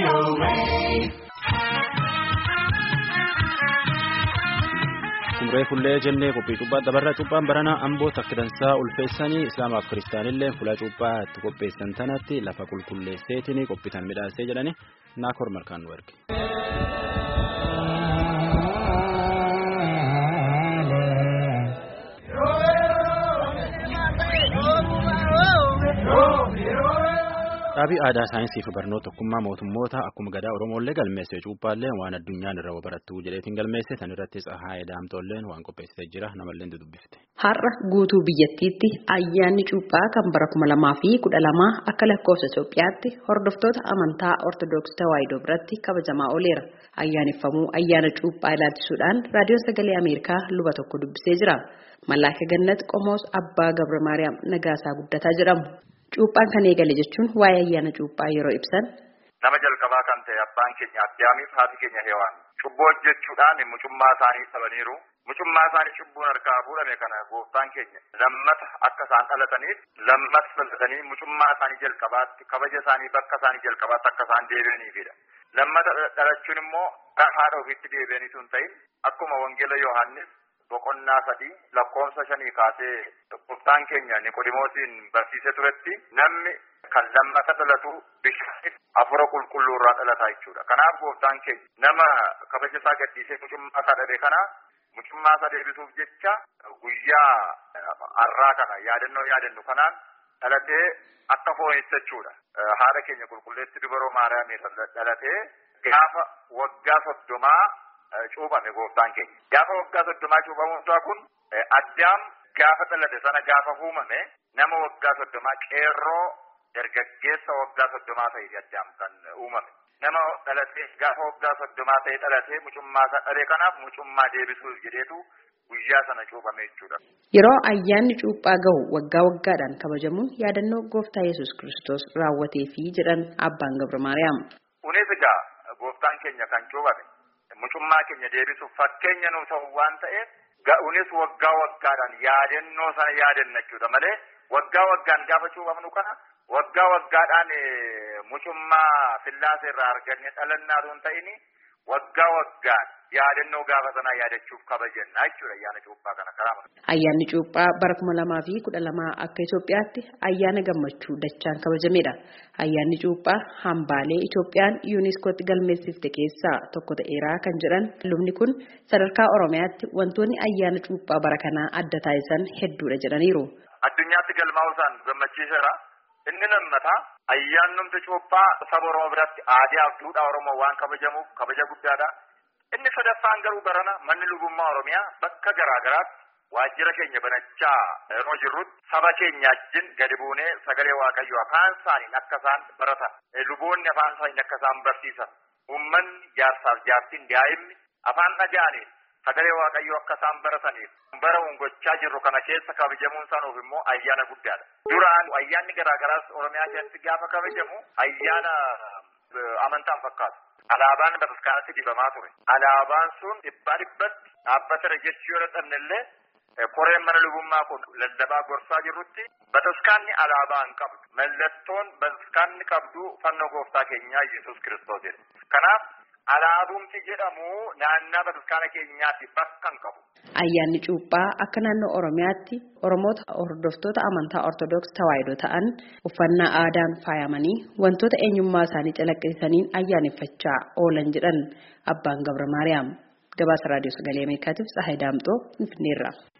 Kumree fullee jennee qophii cuuphaa dabarra cuuphaan baranaa amboo takkidansaa ulfeessanii islaamaaf kiristaanillee fuula cuuphaa itti qopheessan tanatti lafa qulqulleesseetiin qophiitan midhaasee jedhani Naakoor Malkaan nu erge. Dhaabii aadaa saayinsii fi barnoota tokkummaa mootummoota akkuma gadaa Oromoolee galmeessee cuuphaallee waan addunyaan irra barattuu jedheetiin galmeesse san irrattis Ahaayee Daamtolleen waan qopheessitee jira namallee dudubbifte. Har'a guutuu biyyattiitti ayyaanni cuuphaa kan bara 2012 akka lakkoofsa Itoophiyaatti hordoftoota amantaa Ortodoksii Tawaahidoo biratti kabajamaa ooleera. Ayyaaneffamuu ayyaana cuuphaa ilaalchisuudhaan raadiyoo sagalee Ameerikaa luba tokko dubbisee jira. Mallaaka Gannat Qomoos Abbaa Gabra Maariyaam Nagaasaa Guddataa jedhamu. Cuuphaan kan eegale jechuun waa'ee ayyaana cuuphaa yeroo ibsan. Nama jalqabaa kan ta'e abbaan keenya Addaamiif haati keenya Hewaan cubboo hojjechuudhaan mucummaa isaanii sabaniiru. Mucummaa isaanii cubbuun harkaa fuudhame kana gooftaan keenya lammata akka isaan dhalataniif lammata dhalatanii mucummaa isaanii jalqabaatti kabaja isaanii bakka isaanii jalqabaatti akka isaan deebi'aniifidha. Lammata dhalachuun immoo haadha ofiitti deebi'anii sun ta'in akkuma wangeela Yohaannis boqonnaa 3 lakkoofsa 5 kaasee gooftaan keenya Niqoodimoosiin barsiisee turetti namni kan lammata dhalatu bishaan hafuura qulqulluu irraa dhalata jechuudha. Kanaaf gooftaan keenya nama kabaja isaa gadhiisee mucummaa isaa dhabe kana mucummaa isaa deebisuuf jecha guyyaa har'aa kana yaadannu kanaan dhalatee akka foonitti jechuudha. Haadha keenya qulqulleetti dubaroo Maariyaam dhalatee gaafa waggaa 30 cuuphame gooftaan keenya. Gaafa waggaa 30 cuuphamuun isaa kun Addaam gaafa dhalate sana gaafa uumame nama waggaa 30 qeerroo dargaggeessa waggaa 30 ta'e Addaam kan uumame. Nama dhalatee gaafa waggaa 30 ta'e dhalatee mucummaa isaa dhabe kanaaf mucummaa deebisuuf jedheetu guyyaa sana cuuphame jechuudha. Yeroo ayyaanni cuuphaa gahu waggaa waggaadhaan kabajamuun yaadannoo gooftaa Yesuus Kiristoos raawwateefi jedhan abbaan Gabra Maariyaam. Kunis egaa gooftaan keenya kan cuuphame mucummaa keenya deebisuuf fakkeenya nuu ta'u waan ta'eef ga'uunis waggaa waggaadhaan yaadannoo sana yaadanna jechuudha malee waggaa waggaan gaafa cuuphamnu kana waggaa waggaadhaan mucummaa Sillaasee irraa arganne dhalannaa osoo hin ta'in waggaa waggaan yaadannoo gaafa sanaa yaadachuuf kabajanna jechuudha ayyaana cuuphaa kana karaa. Ayyaanni cuuphaa bara 2012 akka Itoophiyaatti ayyaana gammachuu dachaan kabajamedha. Ayyaanni cuuphaa hambaalee Itoophiyaan yuuniskootti galmeessifte keessaa tokko ta'eera kan jedhan lubni kun sadarkaa Oromiyaatti wantoonni ayyaana cuuphaa bara kanaa adda taasisan hedduudha jedhaniiru. Addunyaatti galmaa'uusaan gammachiiseera. Inni lammataa ayyaannumti cuuphaa saba Oromoo biratti aadaa fi duudhaa Oromoo waan kabajamuuf kabaja guddaadha. Inni sadaffaan garuu barana manni lubummaa Oromiyaa bakka garaagaraatti waajjira keenya banachaa yeroo jirrutti saba keenya wajjin gadi buunee sagalee Waaqayyoo afaan isaaniin akka isaan baratan luboonni afaan isaaniin akka isaan barsiisan uummanni jaarsaaf jaartiin daa'imni afaan dhaga'aniin sagalee Waaqayyoo akka isaan barataniif bara gochaa jirru kana keessa kabajamuun isaaniif immoo ayyaana guddaadha. Duraan ayyaanni garaagaraas Oromiyaa keessatti gaafa kabajamu ayyaana amantaan fakkaatu. Alaabaan bataskaanatti dibamaa ture. Alaabaan sun dhibbatti dhaabbatara jechuu yoo dhabnellee koreen mana lubummaa kun lallabaa gorsaa jirrutti bataskaanni alaabaa hin qabdu. Mallattoon bataskaanni qabdu fannoo gooftaa keenyaa Yesuus Kiristoos jedha. Kanaaf alaabumti jedhamu naannaa bataskaana keenyaatti bakka hin qabu. Ayyaanni cuuphaa akka naannoo Oromiyaatti Oromoota hordoftoota amantaa Ortodoksii Tawaahidoo ta'an uffannaa aadaan faayamanii wantoota eenyummaa isaanii calaqqisiisaniin ayyaaneffachaa oolan jedhan abbaan Gabra Maariyaam. Gabaasa raadiyoo sagalee Ameerikaatiif Tsahaay Daamxoo Finfinneerraa.